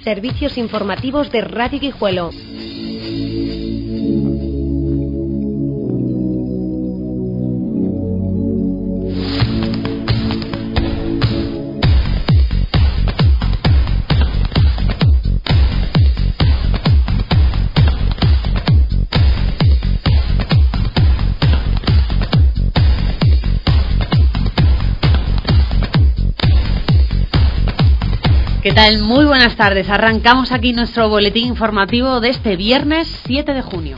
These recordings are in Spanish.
Servicios informativos de Radio Guijuelo. ¿Qué tal? Muy buenas tardes. Arrancamos aquí nuestro boletín informativo de este viernes 7 de junio.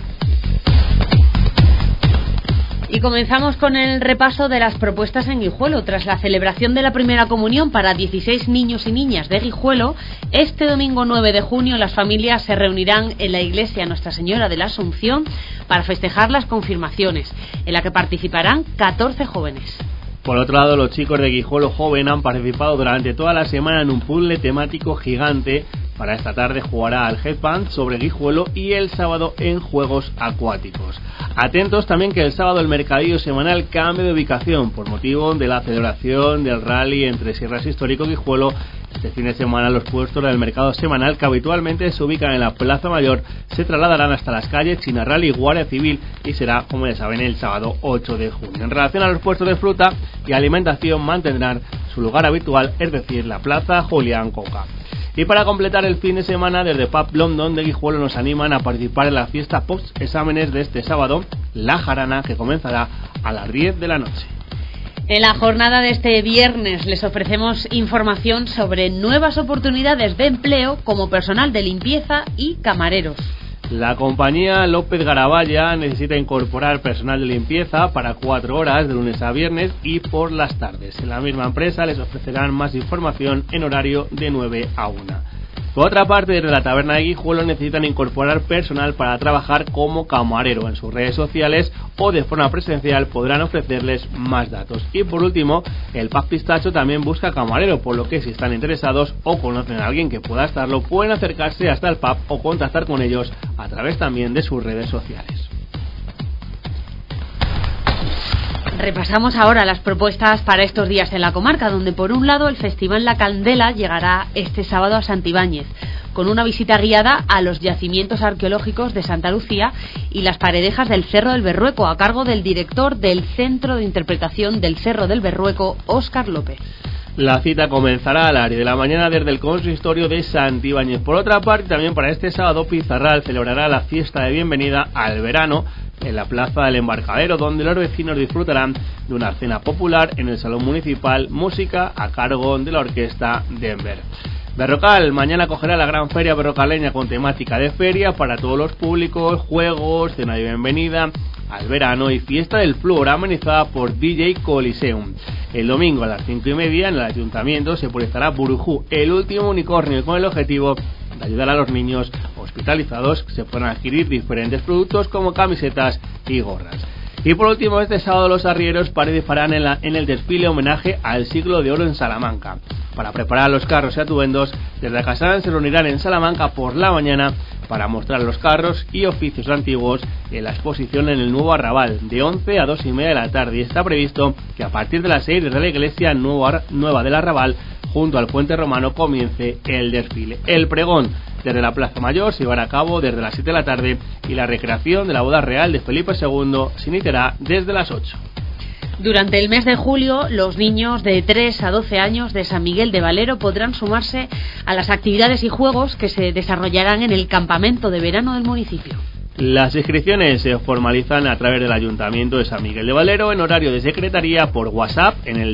Y comenzamos con el repaso de las propuestas en Guijuelo. Tras la celebración de la primera comunión para 16 niños y niñas de Guijuelo, este domingo 9 de junio las familias se reunirán en la iglesia Nuestra Señora de la Asunción para festejar las confirmaciones, en la que participarán 14 jóvenes. Por otro lado, los chicos de Guijuelo Joven han participado durante toda la semana en un puzzle temático gigante. Para esta tarde jugará al headband sobre Guijuelo y el sábado en juegos acuáticos. Atentos también que el sábado el mercadillo semanal cambia de ubicación por motivo de la celebración del rally entre Sierras Histórico y Guijuelo. Este fin de semana los puestos del mercado semanal, que habitualmente se ubican en la Plaza Mayor, se trasladarán hasta las calles Chinarral y Guardia Civil y será, como ya saben, el sábado 8 de junio. En relación a los puestos de fruta y alimentación mantendrán su lugar habitual, es decir, la Plaza Julián Coca. Y para completar el fin de semana, desde Pub London de Guijuelo nos animan a participar en la fiesta post-exámenes de este sábado, La Jarana, que comenzará a las 10 de la noche. En la jornada de este viernes les ofrecemos información sobre nuevas oportunidades de empleo como personal de limpieza y camareros. La compañía López Garabaya necesita incorporar personal de limpieza para 4 horas de lunes a viernes y por las tardes. En la misma empresa les ofrecerán más información en horario de 9 a 1. Por otra parte, desde la taberna de Guijuelo necesitan incorporar personal para trabajar como camarero. En sus redes sociales o de forma presencial podrán ofrecerles más datos. Y por último, el Pub Pistacho también busca camarero, por lo que si están interesados o conocen a alguien que pueda estarlo, pueden acercarse hasta el pub o contactar con ellos a través también de sus redes sociales. Repasamos ahora las propuestas para estos días en la comarca, donde por un lado el Festival La Candela llegará este sábado a Santibáñez, con una visita guiada a los yacimientos arqueológicos de Santa Lucía y las paredejas del Cerro del Berrueco, a cargo del director del Centro de Interpretación del Cerro del Berrueco, Óscar López. La cita comenzará a las 10 de la mañana desde el consistorio de Santibáñez. Por otra parte, también para este sábado, Pizarral celebrará la fiesta de bienvenida al verano en la Plaza del Embarcadero, donde los vecinos disfrutarán de una cena popular en el Salón Municipal, música a cargo de la Orquesta Denver. Berrocal mañana acogerá la gran feria berrocaleña con temática de feria para todos los públicos, juegos, cena de bienvenida al verano y fiesta del flúor amenizada por DJ Coliseum. El domingo a las 5:30 en el ayuntamiento se proyectará Burujú, el último unicornio, con el objetivo de ayudar a los niños hospitalizados que se puedan adquirir diferentes productos como camisetas y gorras. Y por último, este sábado los arrieros participarán en el desfile homenaje al Siglo de Oro en Salamanca. Para preparar los carros y atuendos, desde la Casalan se reunirán en Salamanca por la mañana para mostrar los carros y oficios antiguos en la exposición en el nuevo arrabal, de 11 a 2:30 de la tarde. Y está previsto que a partir de las 6 desde la iglesia nueva del arrabal, junto al puente romano, comience el desfile. El pregón desde la Plaza Mayor se llevará a cabo desde las 7 de la tarde y la recreación de la boda real de Felipe II se iniciará desde las 8. Durante el mes de julio, los niños de 3 a 12 años de San Miguel de Valero podrán sumarse a las actividades y juegos que se desarrollarán en el campamento de verano del municipio. Las inscripciones se formalizan a través del Ayuntamiento de San Miguel de Valero en horario de secretaría por WhatsApp en el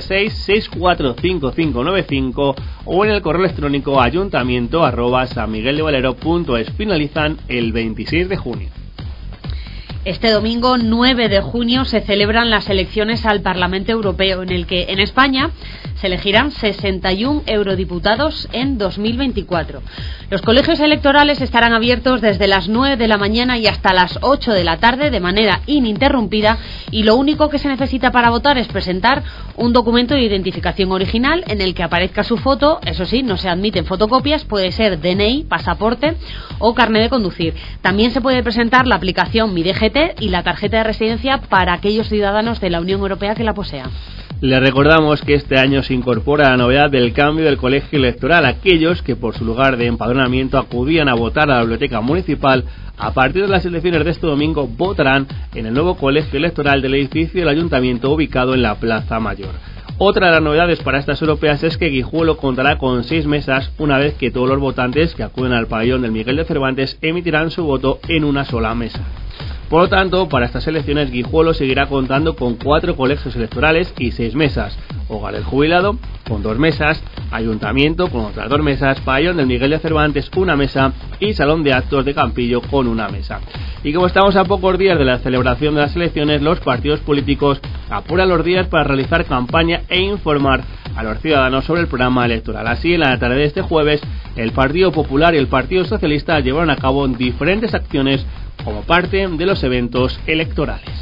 636-645595 o en el correo electrónico ayuntamiento@sanmigueldevalero.es. Finalizan el 26 de junio. Este domingo 9 de junio se celebran las elecciones al Parlamento Europeo, en el que en España se elegirán 61 eurodiputados en 2024. Los colegios electorales estarán abiertos desde las 9 de la mañana y hasta las 8 de la tarde de manera ininterrumpida, y lo único que se necesita para votar es presentar un documento de identificación original en el que aparezca su foto. Eso sí, no se admiten fotocopias, puede ser DNI, pasaporte o carnet de conducir. También se puede presentar la aplicación Mi DGT y la tarjeta de residencia para aquellos ciudadanos de la Unión Europea que la posean. Les recordamos que este año se incorpora la novedad del cambio del colegio electoral. Aquellos que por su lugar de empadronamiento acudían a votar a la biblioteca municipal, a partir de las elecciones de este domingo votarán en el nuevo colegio electoral del edificio del ayuntamiento ubicado en la Plaza Mayor. Otra de las novedades para estas europeas es que Guijuelo contará con 6 mesas, una vez que todos los votantes que acuden al pabellón del Miguel de Cervantes emitirán su voto en una sola mesa. Por lo tanto, para estas elecciones Guijuelo seguirá contando con 4 colegios electorales y 6 mesas, Hogar del Jubilado con 2 mesas, Ayuntamiento con otras 2 mesas, Pabellón del Miguel de Cervantes 1 mesa y Salón de Actos de Campillo con 1 mesa. Y como estamos a pocos días de la celebración de las elecciones, los partidos políticos apuran los días para realizar campaña e informar a los ciudadanos sobre el programa electoral. Así, en la tarde de este jueves, el Partido Popular y el Partido Socialista llevaron a cabo diferentes acciones como parte de los eventos electorales.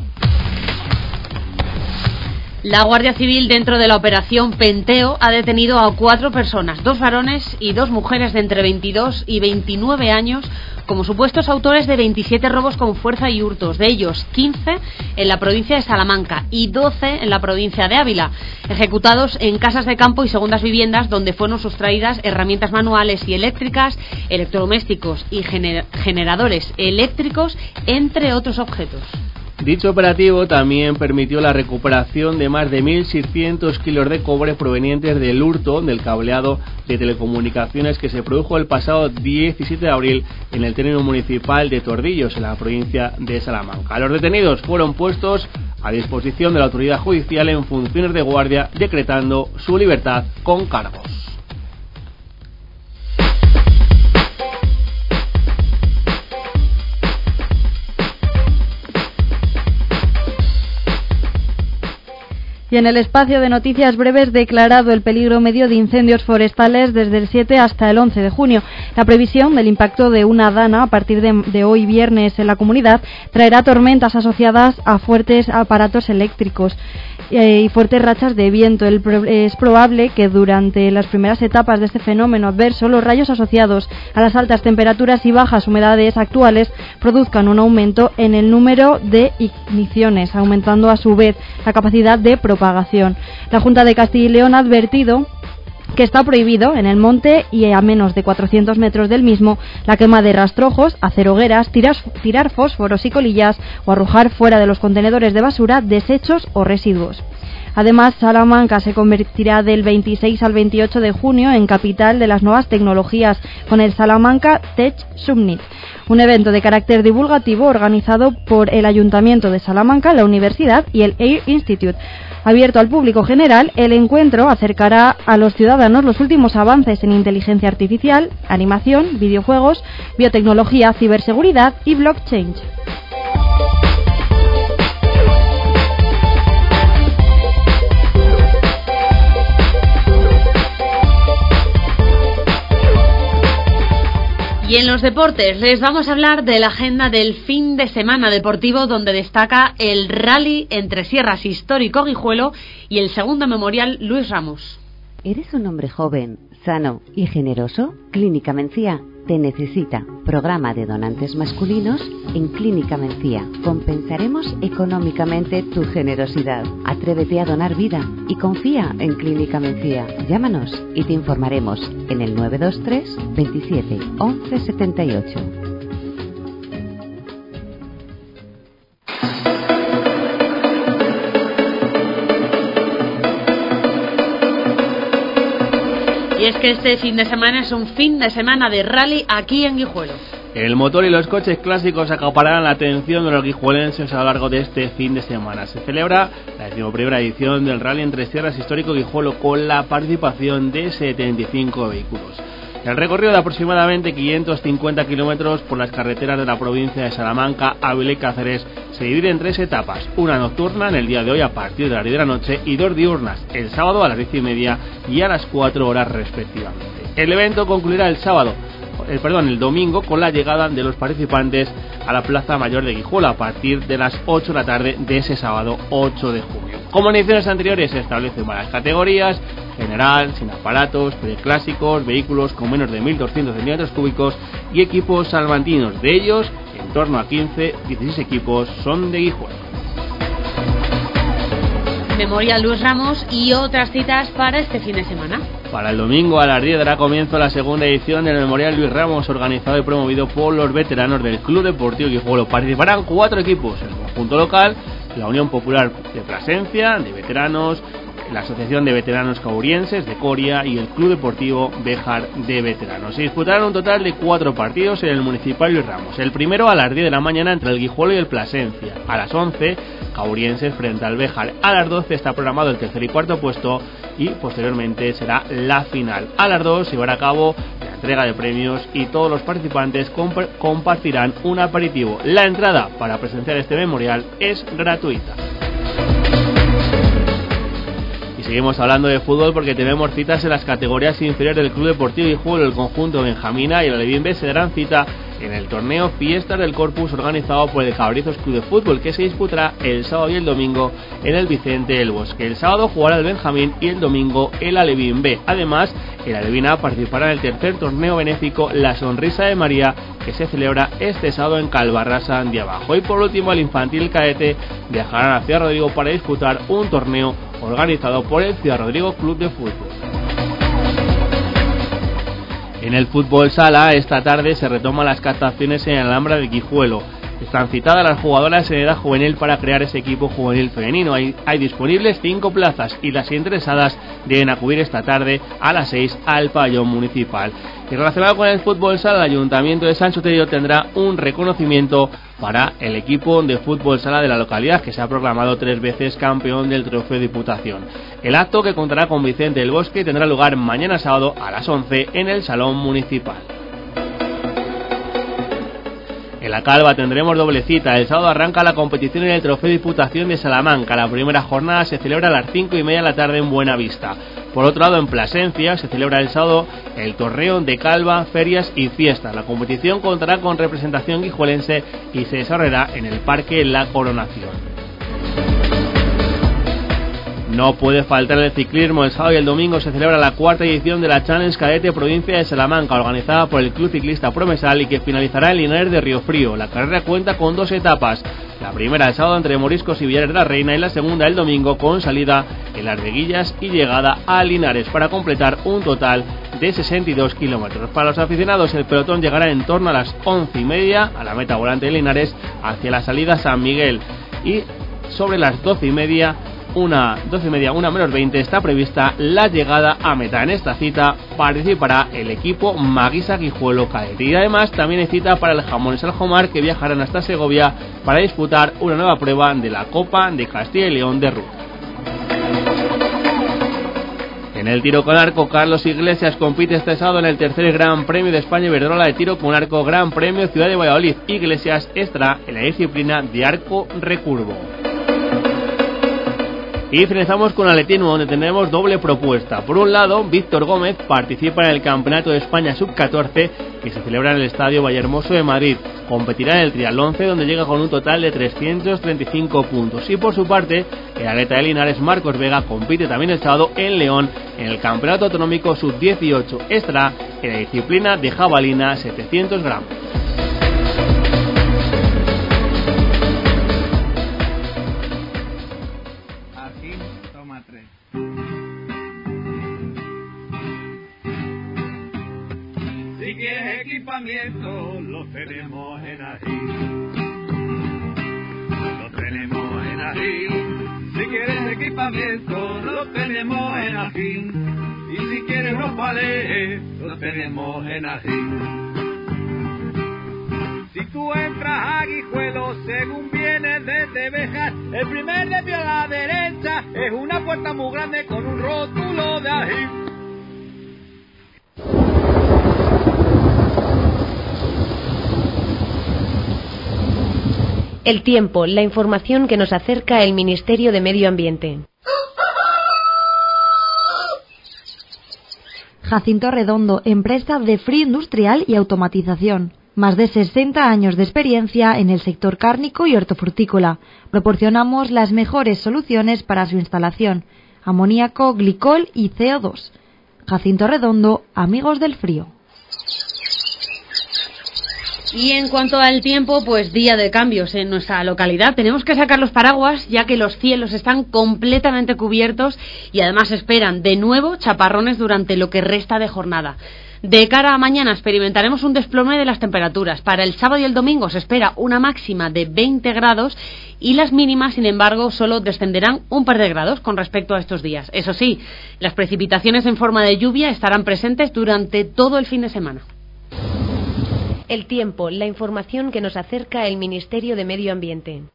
La Guardia Civil, dentro de la operación Penteo, ha detenido a 4 personas, 2 varones y 2 mujeres de entre 22 y 29 años, como supuestos autores de 27 robos con fuerza y hurtos, de ellos 15 en la provincia de Salamanca y 12 en la provincia de Ávila, ejecutados en casas de campo y segundas viviendas donde fueron sustraídas herramientas manuales y eléctricas, electrodomésticos y generadores eléctricos, entre otros objetos. Dicho operativo también permitió la recuperación de más de 1.600 kilos de cobre provenientes del hurto del cableado de telecomunicaciones que se produjo el pasado 17 de abril en el término municipal de Tordillos, en la provincia de Salamanca. Los detenidos fueron puestos a disposición de la autoridad judicial en funciones de guardia, decretando su libertad con cargos. Y en el espacio de noticias breves, declarado el peligro medio de incendios forestales desde el 7 hasta el 11 de junio. La previsión del impacto de una dana a partir de hoy viernes en la comunidad traerá tormentas asociadas a fuertes aparatos eléctricos y fuertes rachas de viento. Es probable que durante las primeras etapas de este fenómeno adverso, los rayos asociados a las altas temperaturas y bajas humedades actuales produzcan un aumento en el número de igniciones, aumentando a su vez la capacidad de propagación. La Junta de Castilla y León ha advertido que está prohibido en el monte y a menos de 400 metros del mismo la quema de rastrojos, hacer hogueras, tirar fósforos y colillas o arrojar fuera de los contenedores de basura desechos o residuos. Además, Salamanca se convertirá del 26 al 28 de junio en capital de las nuevas tecnologías con el Salamanca Tech Summit, un evento de carácter divulgativo organizado por el Ayuntamiento de Salamanca, la Universidad y el Air Institute. Abierto al público general, el encuentro acercará a los ciudadanos los últimos avances en inteligencia artificial, animación, videojuegos, biotecnología, ciberseguridad y blockchain. Y en los deportes les vamos a hablar de la agenda del fin de semana deportivo, donde destaca el rally entre Sierras Histórico Guijuelo y el segundo memorial Luis Ramos. ¿Eres un hombre joven, sano y generoso? Clínica Mencía te necesita. Programa de donantes masculinos en Clínica Mencía. Compensaremos económicamente tu generosidad. Atrévete a donar vida y confía en Clínica Mencía. Llámanos y te informaremos en el 923 27 11 78. Y es que este fin de semana es un fin de semana de rally aquí en Guijuelo. El motor y los coches clásicos acapararán la atención de los guijuelenses a lo largo de este fin de semana. Se celebra la 11ª edición del rally entre Sierras Histórico Guijuelo con la participación de 75 vehículos. El recorrido de aproximadamente 550 kilómetros por las carreteras de la provincia de Salamanca, Ávila y Cáceres se divide en 3 etapas, una nocturna en el día de hoy a partir de las 10 de la noche y 2 diurnas, el sábado a las 10:30 y a las 4 horas respectivamente. El evento concluirá el domingo con la llegada de los participantes a la Plaza Mayor de Guijuelo a partir de las 8 de la tarde de ese sábado 8 de junio. Como en ediciones anteriores se establecen varias categorías: general, sin aparatos, preclásicos, vehículos con menos de 1.200 centímetros cúbicos y equipos salmantinos. De ellos, en torno a 16 equipos son de Guijuelo. Memorial Luis Ramos y otras citas para este fin de semana. Para el domingo a las 10 dará comienzo la segunda edición del Memorial Luis Ramos, organizado y promovido por los veteranos del Club Deportivo Guijuelo. Participarán 4 equipos: el conjunto local, la Unión Popular de Plasencia, de veteranos, la Asociación de Veteranos Caurienses de Coria y el Club Deportivo Béjar de Veteranos. Se disputarán un total de 4 partidos en el Municipal Luis Ramos. El primero a las 10 de la mañana entre el Guijuelo y el Plasencia. A las 11, Caurienses frente al Béjar. A las 12 está programado el tercer y cuarto puesto y posteriormente será la final. A las 2 se llevará a cabo la entrega de premios y todos los participantes compartirán un aperitivo. La entrada para presenciar este memorial es gratuita. Seguimos hablando de fútbol porque tenemos citas en las categorías inferiores del Club Deportivo Guijuelo. El conjunto benjamina y el Alevín B se darán cita en el torneo Fiestas del Corpus organizado por el Cabrizos Club de Fútbol, que se disputará el sábado y el domingo en el Vicente del Bosque. El sábado jugará el Benjamín y el domingo el Alevín B. Además, el Alevín A participará en el tercer torneo benéfico La Sonrisa de María, que se celebra este sábado en Calvarrasa de Abajo. Y por último, el infantil cadete viajará a Ciudad Rodrigo para disputar un torneo organizado por el Ciudad Rodrigo Club de Fútbol. En el fútbol sala, esta tarde se retoman las captaciones en el Alhambra de Guijuelo. Están citadas las jugadoras en edad juvenil para crear ese equipo juvenil femenino. Hay disponibles 5 plazas y las interesadas deben acudir esta tarde a las 6 al pabellón municipal. Y relacionado con el fútbol sala, el Ayuntamiento de Sancho Tello tendrá un reconocimiento para el equipo de fútbol sala de la localidad, que se ha proclamado 3 veces campeón del Trofeo Diputación. El acto, que contará con Vicente del Bosque, tendrá lugar mañana sábado a las 11 en el Salón Municipal. En la Calva tendremos doble cita. El sábado arranca la competición en el Trofeo Diputación de Salamanca. La primera jornada se celebra a las 5:30 de la tarde en Buenavista. Por otro lado, en Plasencia se celebra el sábado el torneo de Calva, Ferias y Fiestas. La competición contará con representación guijuelense y se desarrollará en el Parque La Coronación. No puede faltar el ciclismo. El sábado y el domingo se celebra la 4ª edición de la Challenge Cadete Provincia de Salamanca, organizada por el Club Ciclista Promesal y que finalizará en Linares de Riofrío. La carrera cuenta con 2 etapas. La primera el sábado entre Moriscos y Villares de la Reina y la segunda el domingo con salida en Las Veguillas y llegada a Linares para completar un total de 62 kilómetros. Para los aficionados, el pelotón llegará en torno a las 11:30 a la meta volante de Linares hacia la salida San Miguel y sobre las 12:30, una menos 20, está prevista la llegada a meta. En esta cita participará el equipo Maguisa Guijuelo Cadete. Y además también hay cita para el Jamones Aljomar, que viajarán hasta Segovia para disputar una nueva prueba de la Copa de Castilla y León de ruta. En el tiro con arco, Carlos Iglesias compite este sábado en el tercer Gran Premio de España Iberdrola de tiro con arco Gran Premio Ciudad de Valladolid. Iglesias estará en la disciplina de arco recurvo. Y finalizamos con atletismo, donde tendremos doble propuesta. Por un lado, Víctor Gómez participa en el Campeonato de España Sub-14, que se celebra en el Estadio Vallehermoso de Madrid. Competirá en el triatlón C, donde llega con un total de 335 puntos. Y por su parte, el atleta de Linares, Marcos Vega, compite también el sábado en León, en el Campeonato Autonómico Sub-18. Estará en la disciplina de jabalina 700 gramos. Lo tenemos en Ají. Lo tenemos en Ají. Si quieres equipamiento, lo tenemos en Ají. Y si quieres ropa de, lo tenemos en Ají. Si tú entras a Guijuelo, según vienes desde Béjar, el primer desvío a la derecha es una puerta muy grande con un rótulo de Ají. El tiempo, la información que nos acerca el Ministerio de Medio Ambiente. Jacinto Redondo, empresa de frío industrial y automatización. Más de 60 años de experiencia en el sector cárnico y hortofrutícola. Proporcionamos las mejores soluciones para su instalación. Amoníaco, glicol y CO2. Jacinto Redondo, amigos del frío. Y en cuanto al tiempo, pues día de cambios en nuestra localidad. Tenemos que sacar los paraguas ya que los cielos están completamente cubiertos y además esperan de nuevo chaparrones durante lo que resta de jornada. De cara a mañana experimentaremos un desplome de las temperaturas. Para el sábado y el domingo se espera una máxima de 20 grados y las mínimas, sin embargo, solo descenderán un par de grados con respecto a estos días. Eso sí, las precipitaciones en forma de lluvia estarán presentes durante todo el fin de semana. El tiempo, la información que nos acerca el Ministerio de Medio Ambiente.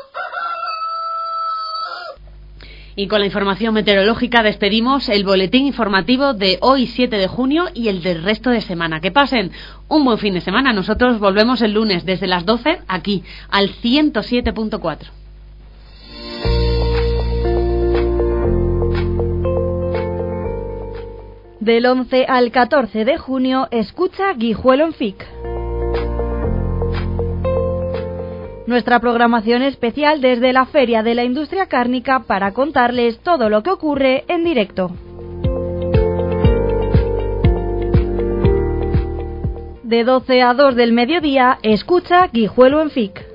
Y con la información meteorológica despedimos el boletín informativo de hoy 7 de junio y el del resto de semana. Que pasen un buen fin de semana. Nosotros volvemos el lunes desde las 12 aquí al 107.4. Del 11 al 14 de junio, escucha Guijuelo en FIC. Nuestra programación especial desde la Feria de la Industria Cárnica para contarles todo lo que ocurre en directo. De 12 a 2 del mediodía, escucha Guijuelo en FIC.